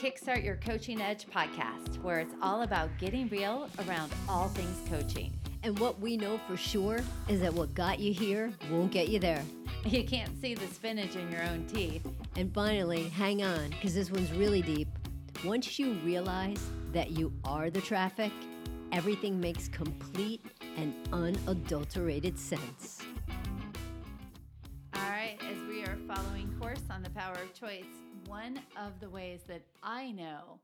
Kickstart Your Coaching Edge podcast, where it's all about getting real around all things coaching. And what we know for sure is that what got you here won't get you there. You can't see the spinach in your own teeth. And finally, hang on, because this one's really deep. Once you realize that you are the traffic, everything makes complete and unadulterated sense. All right, as we are following course on the power of choice, one of the ways that I know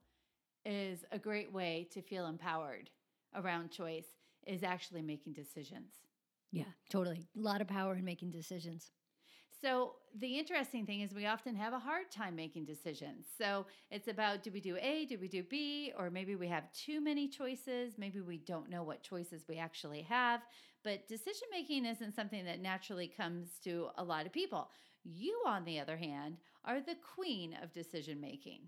is a great way to feel empowered around choice is actually making decisions. Yeah, totally. A lot of power in making decisions. So the interesting thing is we often have a hard time making decisions. So it's about, do we do A, do we do B, or maybe we have too many choices. Maybe we don't know what choices we actually have. But decision making isn't something that naturally comes to a lot of people. You, on the other hand, are the queen of decision making.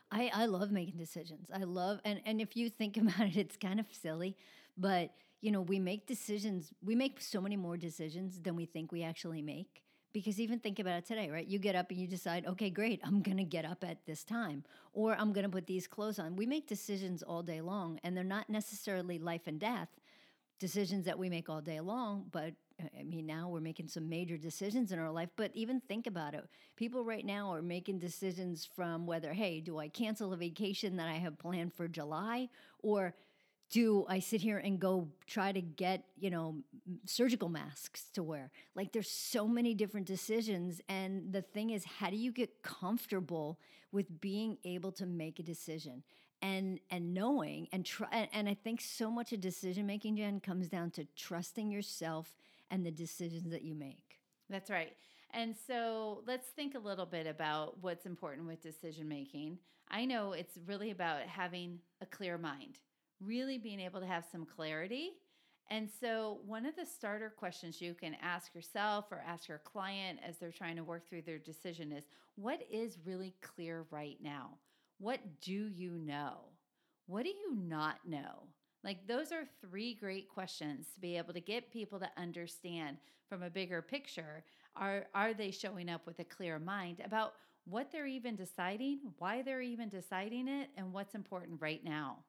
I love making decisions. I love, and if you think about it, it's kind of silly, but we make decisions. We make so many more decisions than we think we actually make. Because even think about it today, right? You get up and you decide, okay, great, I'm going to get up at this time, or I'm going to put these clothes on. We make decisions all day long, and they're not necessarily life and death decisions that we make all day long, but I mean, now we're making some major decisions in our life. But even think about it. People right now are making decisions from whether, hey, do I cancel a vacation that I have planned for July, or do I sit here and go try to get, surgical masks to wear? Like, there's so many different decisions. And the thing is, how do you get comfortable with being able to make a decision and knowing and try? And I think so much of decision making, Jen, comes down to trusting yourself and the decisions that you make. That's right. And so let's think a little bit about what's important with decision making. I know it's really about having a clear mind, really being able to have some clarity. And so one of the starter questions you can ask yourself or ask your client as they're trying to work through their decision is, what is really clear right now? What do you know? What do you not know? Like, those are three great questions to be able to get people to understand from a bigger picture. Are they showing up with a clear mind about what they're even deciding, why they're even deciding it, and what's important right now?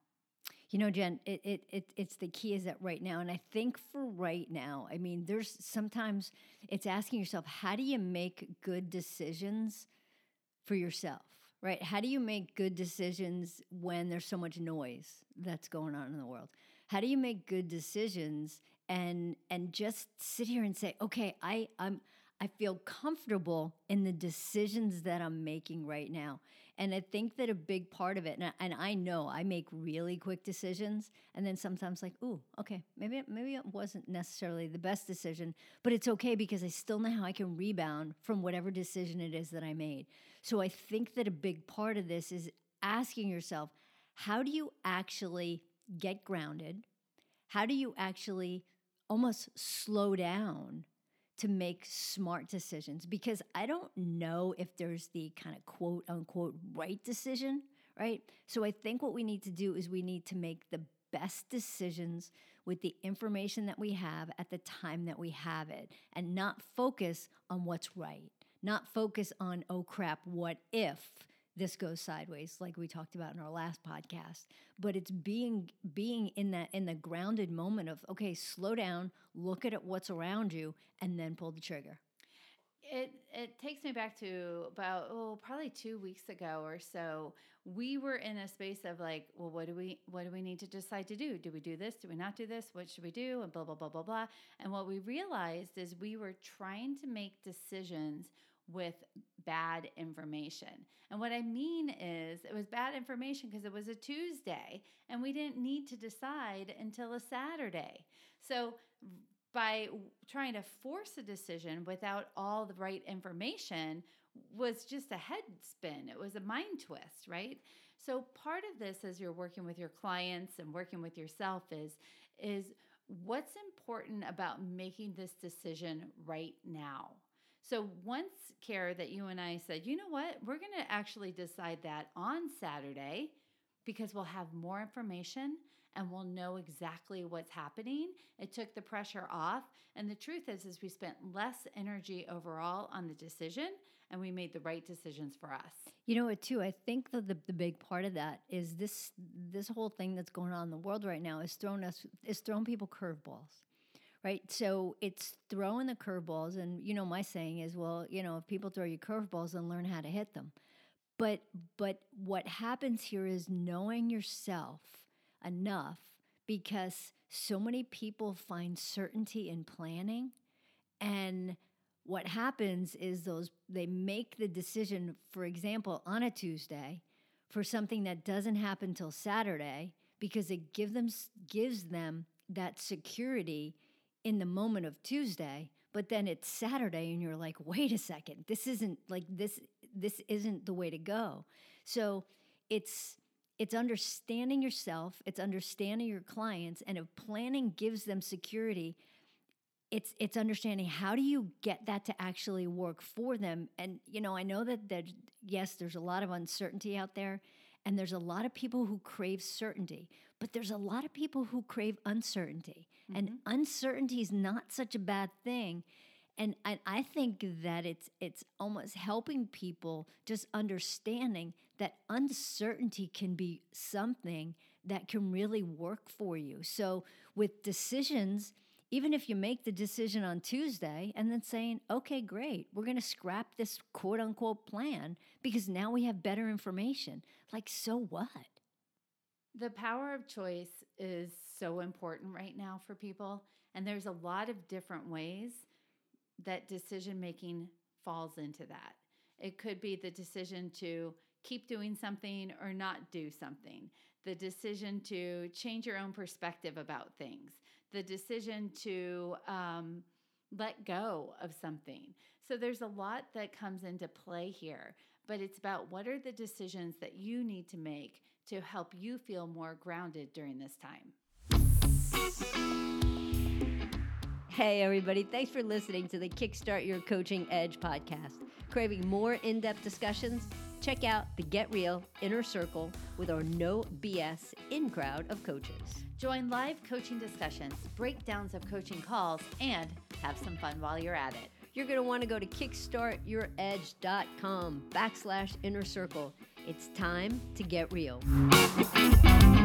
Jen, it's the key is that right now, and I think for right now, I mean, there's sometimes it's asking yourself, how do you make good decisions for yourself, right? How do you make good decisions when there's so much noise that's going on in the world? How do you make good decisions and just sit here and say, okay, I feel comfortable in the decisions that I'm making right now. And I think that a big part of it, and I know I make really quick decisions, and then sometimes like, ooh, okay, maybe it wasn't necessarily the best decision, but it's okay because I still know how I can rebound from whatever decision it is that I made. So I think that a big part of this is asking yourself, how do you actually get grounded? How do you actually almost slow down to make smart decisions? Because I don't know if there's the kind of quote unquote right decision, right? So I think what we need to do is we need to make the best decisions with the information that we have at the time that we have it, and not focus on what's right, not focus on, oh crap, what if this goes sideways, like we talked about in our last podcast. But it's being in the grounded moment of, okay, slow down, look at what's around you, and then pull the trigger. It takes me back to about, probably 2 weeks ago or so. We were in a space of like, well, what do we need to decide to do? Do we do this? Do we not do this? What should we do? And blah, blah, blah, blah, blah. And what we realized is we were trying to make decisions with bad information. And what I mean is it was bad information because it was a Tuesday and we didn't need to decide until a Saturday. So by trying to force a decision without all the right information was just a head spin. It was a mind twist, right? So part of this as you're working with your clients and working with yourself is what's important about making this decision right now. So once, Kara, that you and I said, you know what, we're going to actually decide that on Saturday because we'll have more information and we'll know exactly what's happening. It took the pressure off. And the truth is we spent less energy overall on the decision, and we made the right decisions for us. You know what, too? I think that the big part of that is this whole thing that's going on in the world right now is throwing people curveballs, right? So it's throwing the curveballs, and my saying is, well, if people throw you curveballs, then learn how to hit them. But what happens here is knowing yourself enough, because so many people find certainty in planning, and what happens is they make the decision, for example, on a Tuesday for something that doesn't happen till Saturday, because it gives them that security in the moment of Tuesday. But then it's Saturday and you're like, wait a second, this isn't the way to go. So it's understanding yourself, it's understanding your clients, and if planning gives them security, it's understanding how do you get that to actually work for them. And, I know that yes, there's a lot of uncertainty out there, and there's a lot of people who crave certainty, but there's a lot of people who crave uncertainty. Mm-hmm. And uncertainty is not such a bad thing. And I think that it's almost helping people just understanding that uncertainty can be something that can really work for you. So with decisions, even if you make the decision on Tuesday and then saying, okay, great, we're going to scrap this quote unquote plan because now we have better information. Like, so what? The power of choice is so important right now for people. And there's a lot of different ways that decision-making falls into that. It could be the decision to keep doing something or not do something, the decision to change your own perspective about things, the decision to let go of something. So there's a lot that comes into play here, but it's about what are the decisions that you need to make to help you feel more grounded during this time. Hey, everybody. Thanks for listening to the Kickstart Your Coaching Edge podcast. Craving more in-depth discussions? Check out the Get Real Inner Circle with our no BS in-crowd of coaches. Join live coaching discussions, breakdowns of coaching calls, and have some fun while you're at it. You're going to want to go to kickstartyouredge.com/inner circle. It's time to get real.